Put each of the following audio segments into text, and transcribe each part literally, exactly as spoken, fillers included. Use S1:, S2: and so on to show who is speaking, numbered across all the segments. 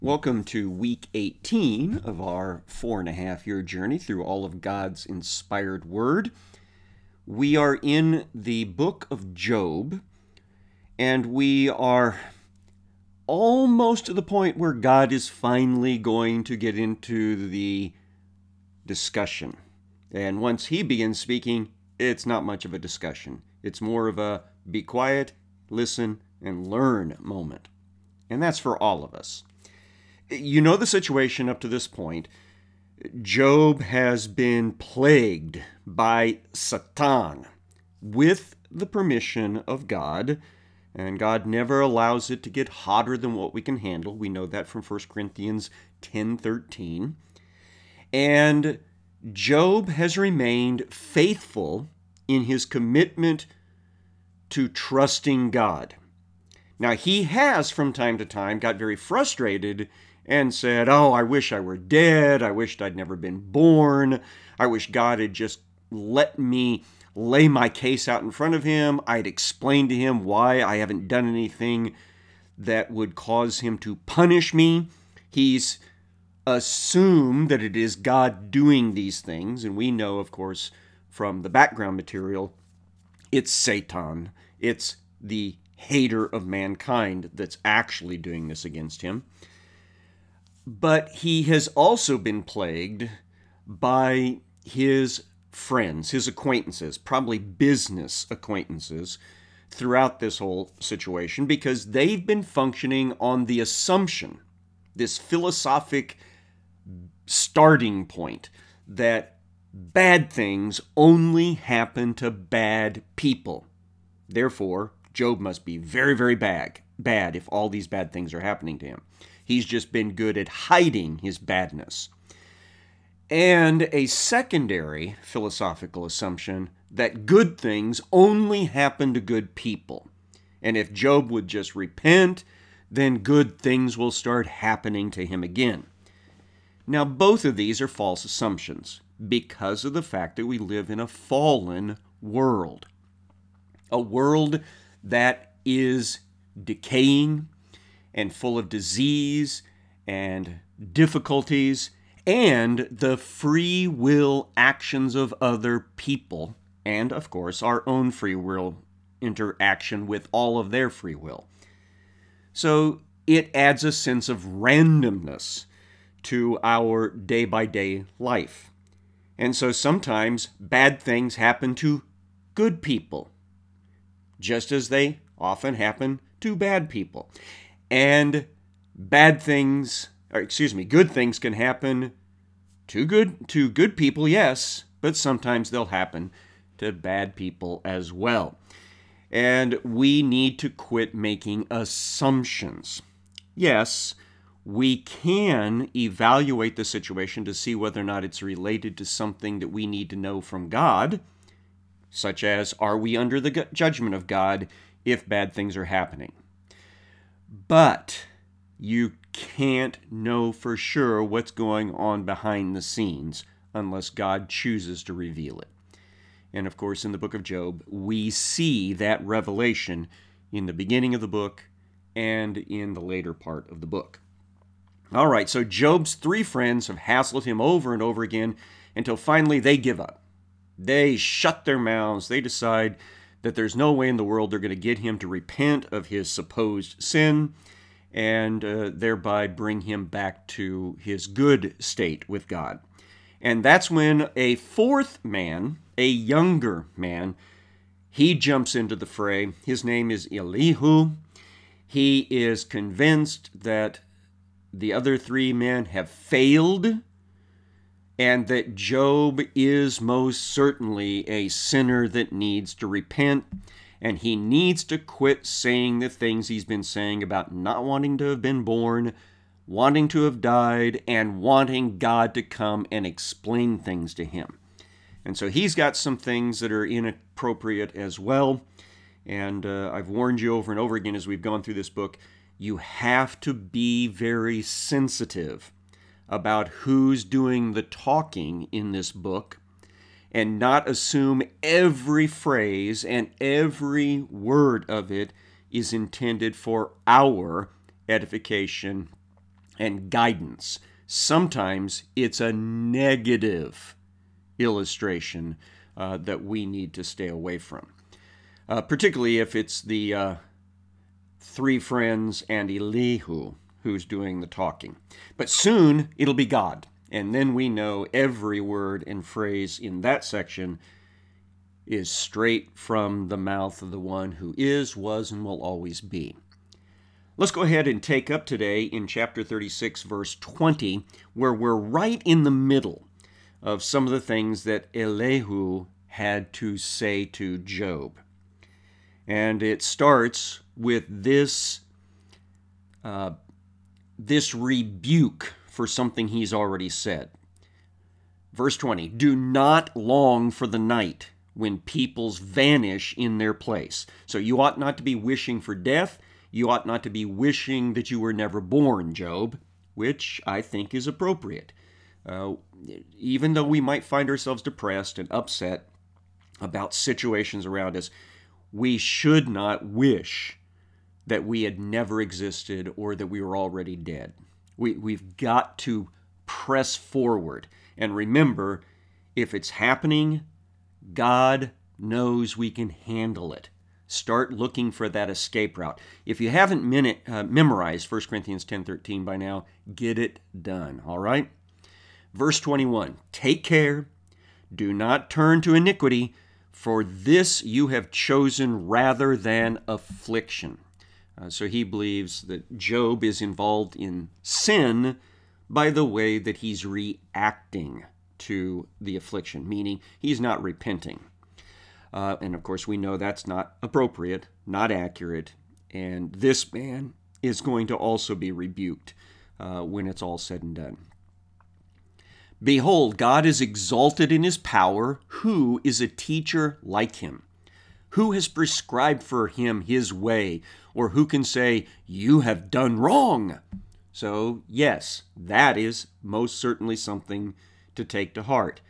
S1: Welcome to week eighteen of our four and a half year journey through all of God's inspired word. We are in the book of Job, and we are almost to the point where God is finally going to get into the discussion. And once he begins speaking, it's not much of a discussion. It's more of a be quiet, listen, and learn moment. And that's for all of us. You know the situation up to this point. Job has been plagued by Satan with the permission of God, and God never allows it to get hotter than what we can handle. We know that from First Corinthians ten thirteen. And Job has remained faithful in his commitment to trusting God. Now, he has from time to time got very frustrated and said, oh, I wish I were dead. I wished I'd never been born. I wish God had just let me lay my case out in front of him. I'd explain to him why I haven't done anything that would cause him to punish me. He's assumed that it is God doing these things. And we know, of course, from the background material, it's Satan. It's the hater of mankind that's actually doing this against him. But he has also been plagued by his friends, his acquaintances, probably business acquaintances, throughout this whole situation, because they've been functioning on the assumption, this philosophic starting point, that bad things only happen to bad people. Therefore, Job must be very, very bad, bad if all these bad things are happening to him. He's just been good at hiding his badness. And a secondary philosophical assumption that good things only happen to good people. And if Job would just repent, then good things will start happening to him again. Now, both of these are false assumptions because of the fact that we live in a fallen world. A world that is decaying and full of disease and difficulties and the free will actions of other people and, of course, our own free will interaction with all of their free will. So it adds a sense of randomness to our day-by-day life. And so sometimes bad things happen to good people, just as they often happen to bad people. And bad things, or excuse me, good things can happen to good to good people, yes, but sometimes they'll happen to bad people as well. And we need to quit making assumptions. Yes, we can evaluate the situation to see whether or not it's related to something that we need to know from God, such as, are we under the judgment of God if bad things are happening? But you can't know for sure what's going on behind the scenes unless God chooses to reveal it. And of course, in the book of Job, we see that revelation in the beginning of the book and in the later part of the book. All right, so Job's three friends have hassled him over and over again until finally they give up. They shut their mouths. They decide that there's no way in the world they're going to get him to repent of his supposed sin and uh, thereby bring him back to his good state with God. And that's when a fourth man, a younger man, he jumps into the fray. His name is Elihu. He is convinced that the other three men have failed and that Job is most certainly a sinner that needs to repent, and he needs to quit saying the things he's been saying about not wanting to have been born, wanting to have died, and wanting God to come and explain things to him. And so he's got some things that are inappropriate as well, and uh, I've warned you over and over again as we've gone through this book, you have to be very sensitive about who's doing the talking in this book and not assume every phrase and every word of it is intended for our edification and guidance. Sometimes it's a negative illustration uh, that we need to stay away from, uh, particularly if it's the uh, three friends and Elihu who's doing the talking. But soon it'll be God, and then we know every word and phrase in that section is straight from the mouth of the one who is, was, and will always be. Let's go ahead and take up today in chapter thirty-six, verse twenty, where we're right in the middle of some of the things that Elihu had to say to Job. And it starts with this, uh, this rebuke for something he's already said. Verse twenty, do not long for the night when peoples vanish in their place. So you ought not to be wishing for death. You ought not to be wishing that you were never born, Job, which I think is appropriate. Uh, even though we might find ourselves depressed and upset about situations around us, we should not wish that we had never existed or that we were already dead. We, we've got to press forward. And remember, if it's happening, God knows we can handle it. Start looking for that escape route. If you haven't minute, uh, memorized First Corinthians ten thirteen by now, get it done, all right? Verse twenty-one, take care, do not turn to iniquity, for this you have chosen rather than affliction. Uh, so he believes that Job is involved in sin by the way that he's reacting to the affliction, meaning he's not repenting. Uh, and of course, we know that's not appropriate, not accurate, and this man is going to also be rebuked uh, when it's all said and done. Behold, God is exalted in his power. Who is a teacher like him? Who has prescribed for him his way? Or who can say, you have done wrong? So, yes, that is most certainly something to take to heart.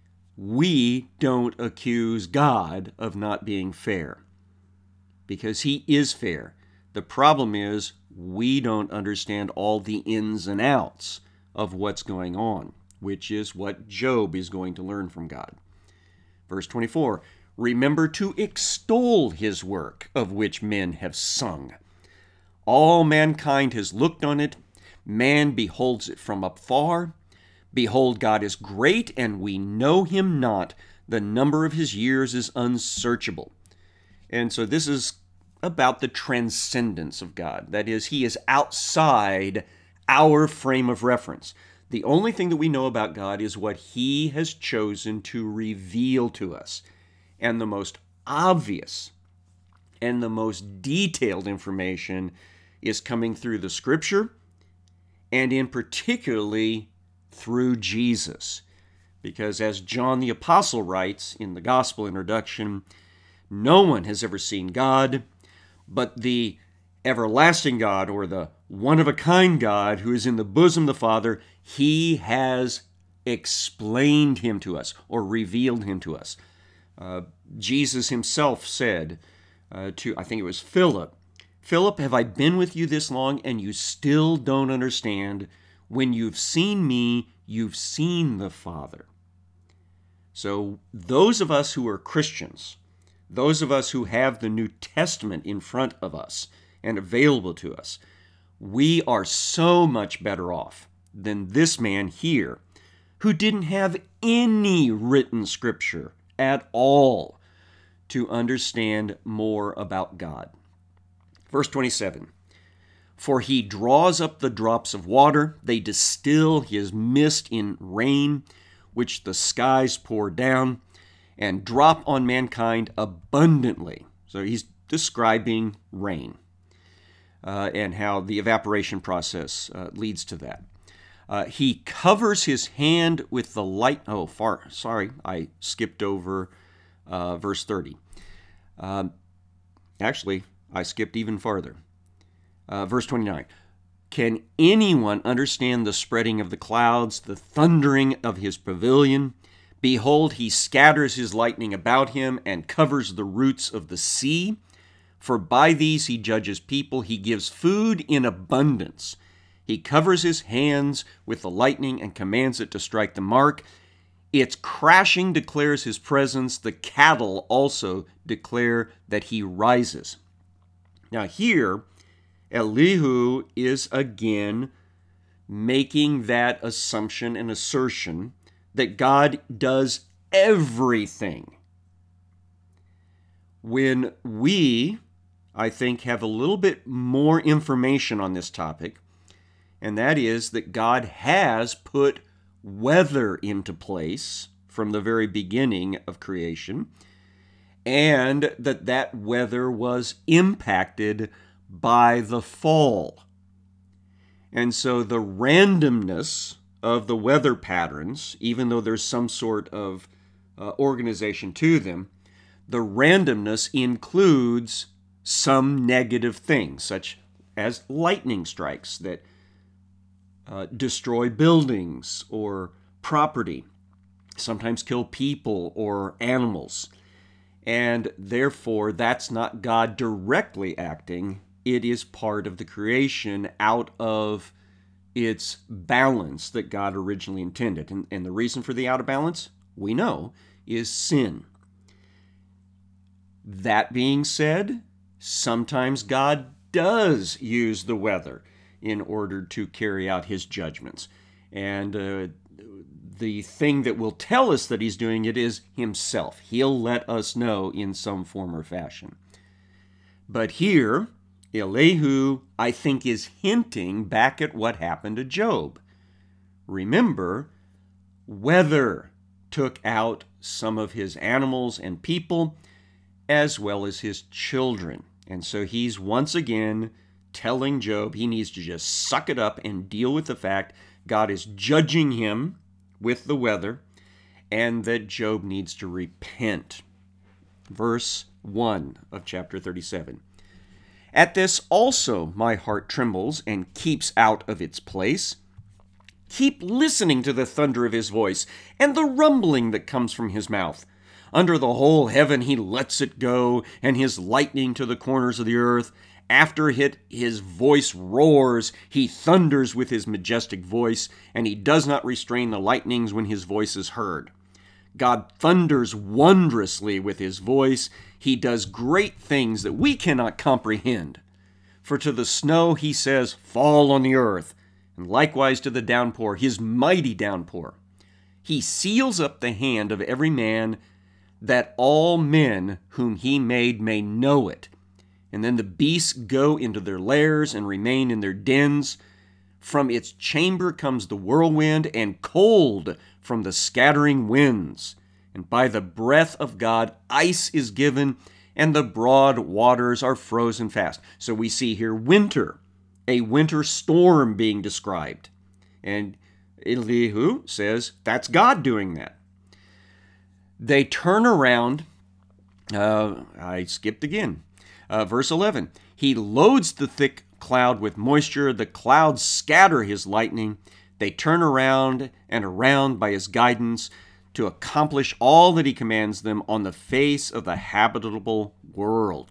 S1: We don't accuse God of not being fair, because he is fair. The problem is we don't understand all the ins and outs of what's going on, which is what Job is going to learn from God. Verse twenty-four, remember to extol his work, of which men have sung. All mankind has looked on it. Man beholds it from afar. Behold, God is great, and we know him not. The number of his years is unsearchable. And so this is about the transcendence of God. That is, he is outside our frame of reference. The only thing that we know about God is what he has chosen to reveal to us. And the most obvious and the most detailed information is coming through the Scripture, and in particularly through Jesus. Because as John the Apostle writes in the Gospel introduction, no one has ever seen God, but the everlasting God, or the one-of-a-kind God who is in the bosom of the Father, he has explained him to us, or revealed him to us. Uh, Jesus himself said uh, to, I think it was Philip, Philip, have I been with you this long and you still don't understand? When you've seen me, you've seen the Father. So those of us who are Christians, those of us who have the New Testament in front of us and available to us, we are so much better off than this man here, who didn't have any written scripture at all to understand more about God. Verse twenty-seven, for he draws up the drops of water, they distill his mist in rain, which the skies pour down, and drop on mankind abundantly. So he's describing rain uh, and how the evaporation process uh, leads to that. Uh, he covers his hand with the light. Oh, far. Sorry, I skipped over uh, verse thirty. Um, actually, I skipped even farther. Uh, verse twenty-nine. Can anyone understand the spreading of the clouds, the thundering of his pavilion? Behold, he scatters his lightning about him and covers the roots of the sea. For by these he judges people. He gives food in abundance. He covers his hands with the lightning and commands it to strike the mark. Its crashing declares his presence. The cattle also declare that he rises. Now here, Elihu is again making that assumption and assertion that God does everything. When we, I think, have a little bit more information on this topic, and that is that God has put weather into place from the very beginning of creation, and that that weather was impacted by the fall. And so the randomness of the weather patterns, even though there's some sort of uh, organization to them, the randomness includes some negative things, such as lightning strikes that uh, destroy buildings or property, sometimes kill people or animals. And therefore, that's not God directly acting. It is part of the creation out of its balance that God originally intended. And, and the reason for the out of balance, we know, is sin. That being said, sometimes God does use the weather in order to carry out his judgments. And uh, the thing that will tell us that he's doing it is himself. He'll let us know in some form or fashion. But here, Elihu, I think, is hinting back at what happened to Job. Remember, weather took out some of his animals and people, as well as his children. And so he's once again telling Job he needs to just suck it up and deal with the fact God is judging him with the weather, and that Job needs to repent. Verse one of chapter thirty-seven. At this also my heart trembles and keeps out of its place. Keep listening to the thunder of his voice and the rumbling that comes from his mouth. Under the whole heaven he lets it go, and his lightning to the corners of the earth. After it, his voice roars, he thunders with his majestic voice, and he does not restrain the lightnings when his voice is heard. God thunders wondrously with his voice. He does great things that we cannot comprehend. For to the snow he says, fall on the earth, and likewise to the downpour, his mighty downpour. He seals up the hand of every man, that all men whom he made may know it. And then the beasts go into their lairs and remain in their dens. From its chamber comes the whirlwind, and cold from the scattering winds. And by the breath of God ice is given, and the broad waters are frozen fast. So we see here winter, a winter storm being described. And Elihu says that's God doing that. They turn around. Uh, I skipped again. Uh, verse eleven, he loads the thick cloud with moisture. The clouds scatter his lightning. They turn around and around by his guidance to accomplish all that he commands them on the face of the habitable world.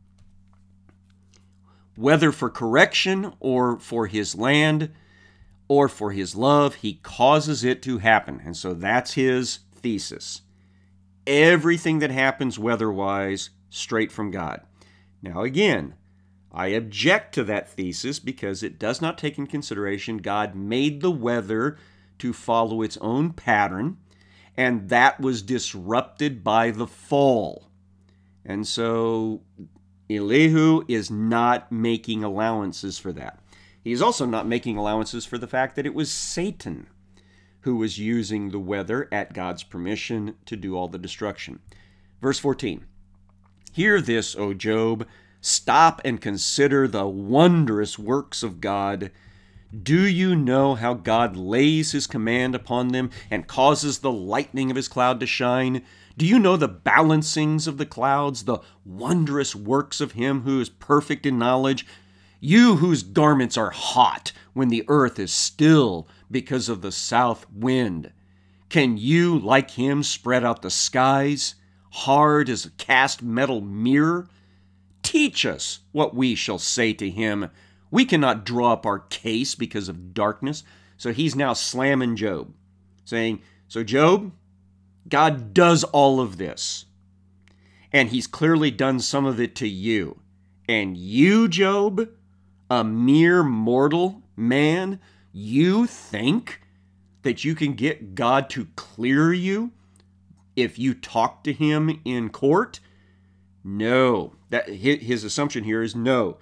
S1: Whether for correction or for his land or for his love, he causes it to happen. And so that's his thesis. Everything that happens weather-wise, straight from God. Now again, I object to that thesis because it does not take into consideration God made the weather to follow its own pattern, and that was disrupted by the fall. And so Elihu is not making allowances for that. He's also not making allowances for the fact that it was Satan who was using the weather at God's permission to do all the destruction. Verse fourteen. Hear this, O Job. Stop and consider the wondrous works of God. Do you know how God lays his command upon them and causes the lightning of his cloud to shine? Do you know the balancings of the clouds, the wondrous works of him who is perfect in knowledge? You whose garments are hot when the earth is still because of the south wind. Can you, like him, spread out the skies, hard as a cast metal mirror? Teach us what we shall say to him We cannot draw up our case because of darkness. So he's now slamming Job, saying, so Job, God does all of this. And he's clearly done some of it to you. And you, Job, a mere mortal man, you think that you can get God to clear you if you talk to him in court? No. That his assumption here is no.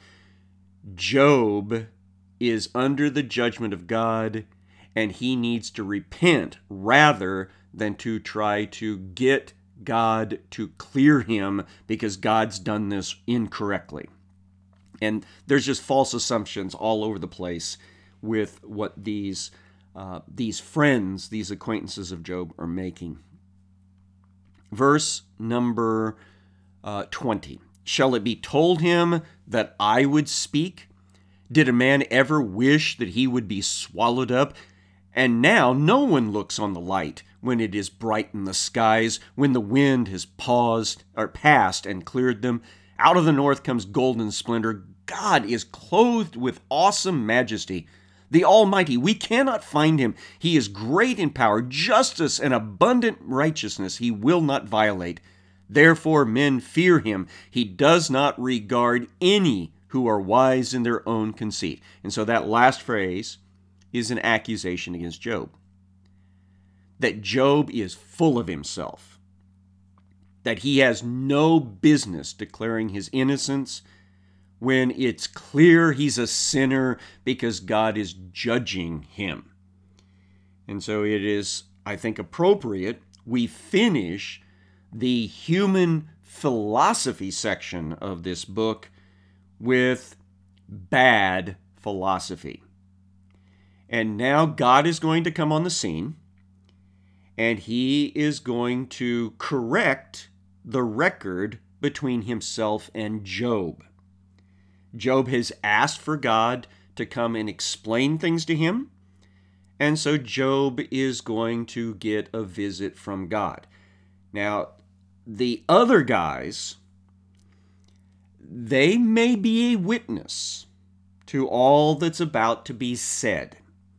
S1: Job is under the judgment of God, and he needs to repent rather than to try to get God to clear him because God's done this incorrectly. And there's just false assumptions all over the place with what these uh, these friends, these acquaintances of Job are making. Verse number uh, twenty. Shall it be told him that I would speak? Did a man ever wish that he would be swallowed up? And now no one looks on the light when it is bright in the skies, when the wind has paused or passed and cleared them. Out of the north comes golden splendor. God is clothed with awesome majesty. The Almighty, we cannot find him. He is great in power, justice, and abundant righteousness he will not violate. Therefore men fear him. He does not regard any who are wise in their own conceit. And so that last phrase is an accusation against Job. That Job is full of himself. That he has no business declaring his innocence when it's clear he's a sinner because God is judging him. And so it is, I think, appropriate we finish the human philosophy section of this book with bad philosophy. And now God is going to come on the scene, and he is going to correct the record between himself and Job. Job has asked for God to come and explain things to him, and so Job is going to get a visit from God. Now, the other guys, they may be a witness to all that's about to be said.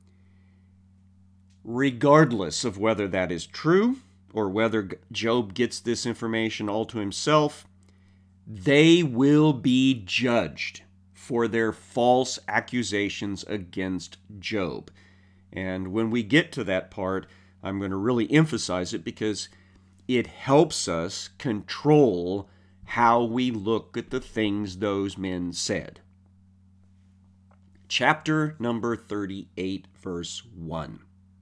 S1: Regardless of whether that is true or whether Job gets this information all to himself, they will be judged for their false accusations against Job. And when we get to that part, I'm going to really emphasize it because it helps us control how we look at the things those men said. Chapter number thirty-eight, verse one.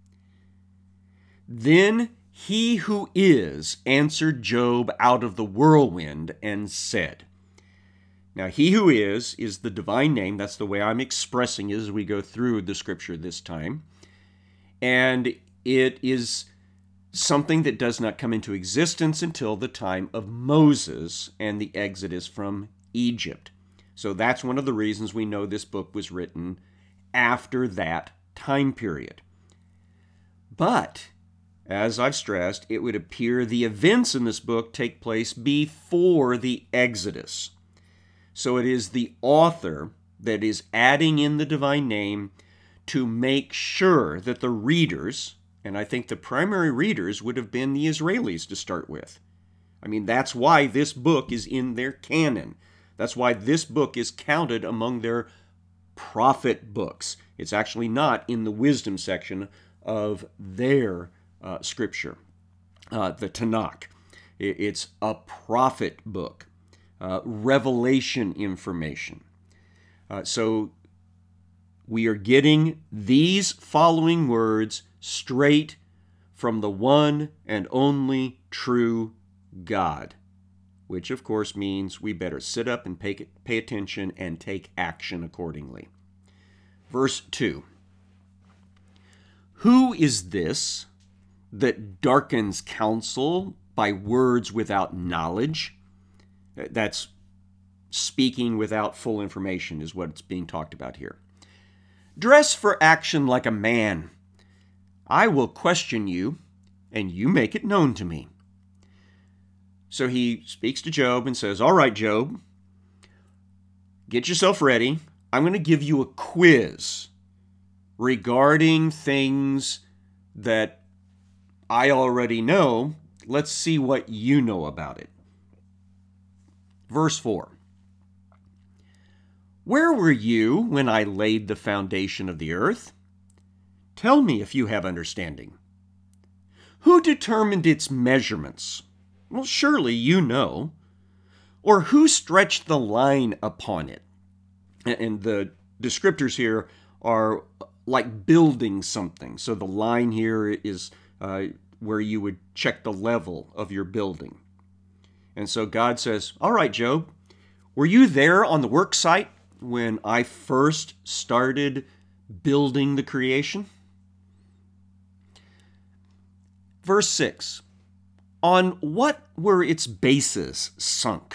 S1: Then he who is answered Job out of the whirlwind and said. Now, he who is, is the divine name. That's the way I'm expressing it as we go through the scripture this time. And it is something that does not come into existence until the time of Moses and the exodus from Egypt. So that's one of the reasons we know this book was written after that time period. But, as I've stressed, it would appear the events in this book take place before the Exodus. So it is the author that is adding in the divine name to make sure that the readers, and I think the primary readers would have been the Israelis to start with. I mean, that's why this book is in their canon. That's why this book is counted among their prophet books. It's actually not in the wisdom section of their uh, scripture, uh, the Tanakh. It's a prophet book, uh, revelation information. Uh, so we are getting these following words straight from the one and only true God, which of course means we better sit up and pay, pay attention and take action accordingly. Verse two. Who is this that darkens counsel by words without knowledge? That's speaking without full information is what's being talked about here. Dress for action like a man. I will question you, and you make it known to me. So he speaks to Job and says, all right, Job, get yourself ready. I'm going to give you a quiz regarding things that I already know. Let's see what you know about it. Verse four. Where were you when I laid the foundation of the earth? Tell me if you have understanding. Who determined its measurements? Well, surely you know. Or who stretched the line upon it? And the descriptors here are like building something. So the line here is uh, where you would check the level of your building. And so God says, all right, Job, were you there on the work site when I first started building the creation? Verse six, on what were its bases sunk?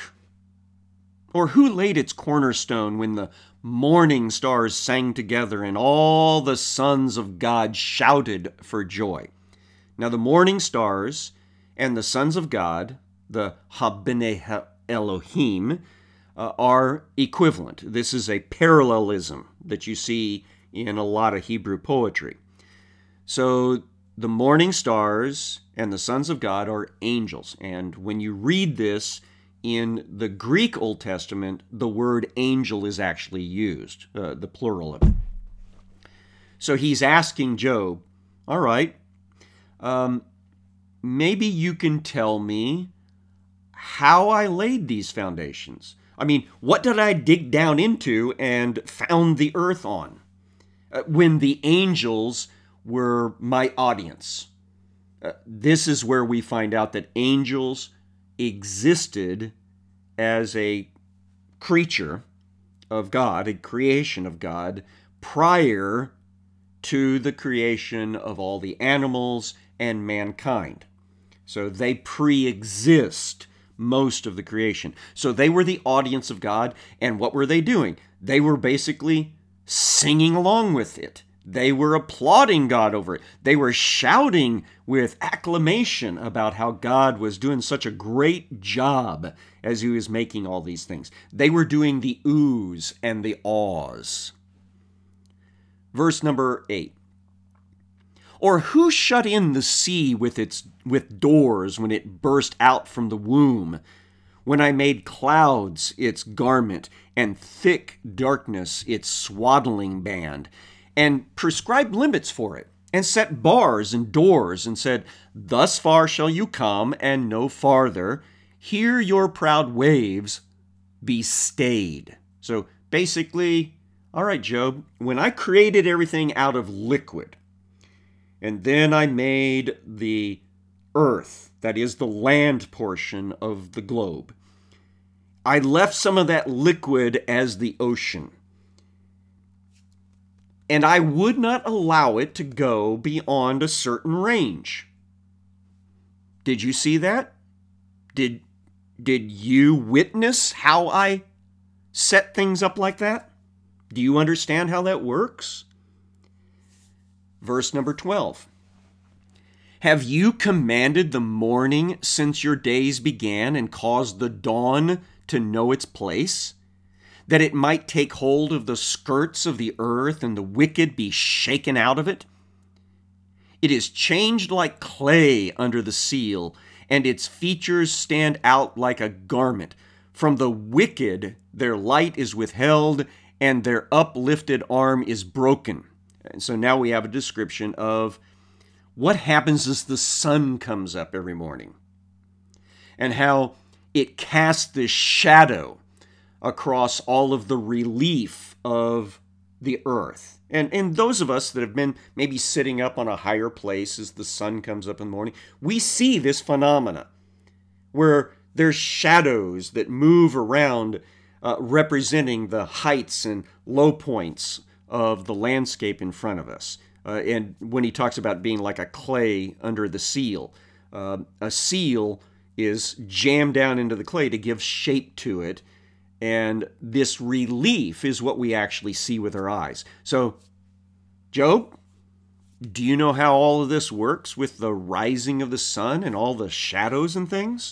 S1: Or who laid its cornerstone when the morning stars sang together and all the sons of God shouted for joy? Now the morning stars and the sons of God, the Habene Elohim, uh, are equivalent. This is a parallelism that you see in a lot of Hebrew poetry. So the morning stars and the sons of God are angels. And when you read this in the Greek Old Testament, the word angel is actually used, uh, the plural of it. So he's asking Job, all right, um, maybe you can tell me how I laid these foundations. I mean, what did I dig down into and found the earth on uh, when the angels were my audience? Uh, this is where we find out that angels existed as a creature of God, a creation of God, prior to the creation of all the animals and mankind. So they pre-exist most of the creation. So they were the audience of God, and what were they doing? They were basically singing along with it. They were applauding God over it. They were shouting with acclamation about how God was doing such a great job as he was making all these things. They were doing the oohs and the ahs. Verse number eight. Or who shut in the sea with its with doors when it burst out from the womb? When I made clouds its garment and thick darkness its swaddling band, and prescribed limits for it, and set bars and doors, and said, thus far shall you come, and no farther. Here your proud waves be stayed. So basically, all right, Job, when I created everything out of liquid, and then I made the earth, that is the land portion of the globe, I left some of that liquid as the ocean. And I would not allow it to go beyond a certain range. Did you see that? Did, did you witness how I set things up like that? Do you understand how that works? Verse number twelve. Have you commanded the morning since your days began and caused the dawn to know its place, that it might take hold of the skirts of the earth and the wicked be shaken out of it? It is changed like clay under the seal, and its features stand out like a garment. From the wicked their light is withheld, and their uplifted arm is broken. And so now we have a description of what happens as the sun comes up every morning, and how it casts this shadow across all of the relief of the earth. And, and those of us that have been maybe sitting up on a higher place as the sun comes up in the morning, we see this phenomena where there's shadows that move around uh, representing the heights and low points of the landscape in front of us. Uh, and when he talks about being like a clay under the seal, uh, a seal is jammed down into the clay to give shape to it. And this relief is what we actually see with our eyes. So, Job, do you know how all of this works with the rising of the sun and all the shadows and things?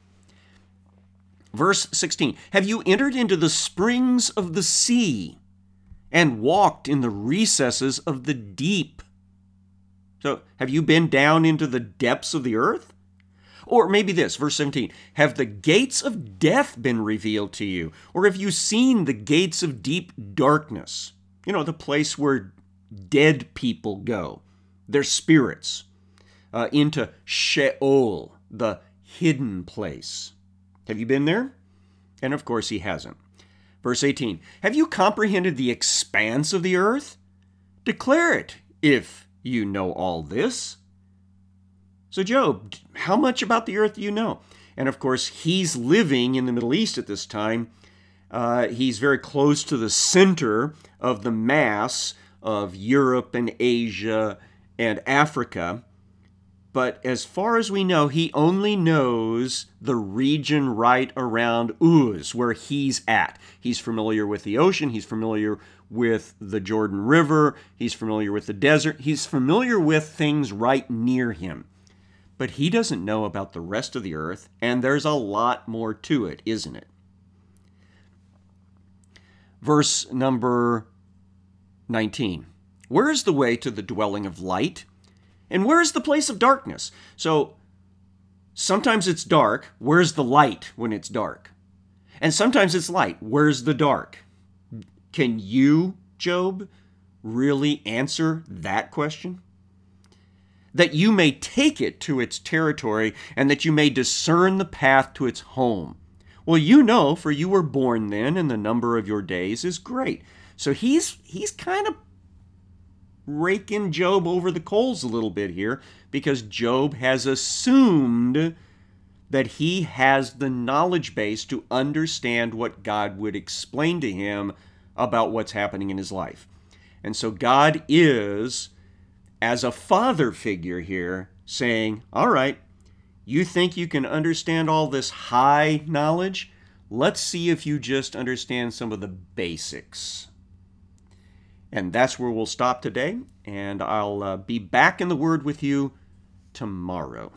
S1: Verse sixteen, have you entered into the springs of the sea and walked in the recesses of the deep. So, have you been down into the depths of the earth? Or maybe this, verse seventeen, have the gates of death been revealed to you? Or have you seen the gates of deep darkness? You know, the place where dead people go, their spirits, uh, into Sheol, the hidden place. Have you been there? And of course he hasn't. Verse eighteen, have you comprehended the expanse of the earth? Declare it, if you know all this. So Job, how much about the earth do you know? And of course, he's living in the Middle East at this time. Uh, he's very close to the center of the mass of Europe and Asia and Africa. But as far as we know, he only knows the region right around Uz, where he's at. He's familiar with the ocean. He's familiar with the Jordan River. He's familiar with the desert. He's familiar with things right near him. But he doesn't know about the rest of the earth, and there's a lot more to it, isn't it? Verse number nineteen. Where is the way to the dwelling of light? And where is the place of darkness? So sometimes it's dark. Where's the light when it's dark? And sometimes it's light. Where's the dark? Can you, Job, really answer that question? That you may take it to its territory, and that you may discern the path to its home. Well, you know, for you were born then, and the number of your days is great. So he's he's kind of raking Job over the coals a little bit here, because Job has assumed that he has the knowledge base to understand what God would explain to him about what's happening in his life. And so God is, as a father figure here, saying, all right, you think you can understand all this high knowledge? Let's see if you just understand some of the basics. And that's where we'll stop today, and I'll uh, be back in the Word with you tomorrow.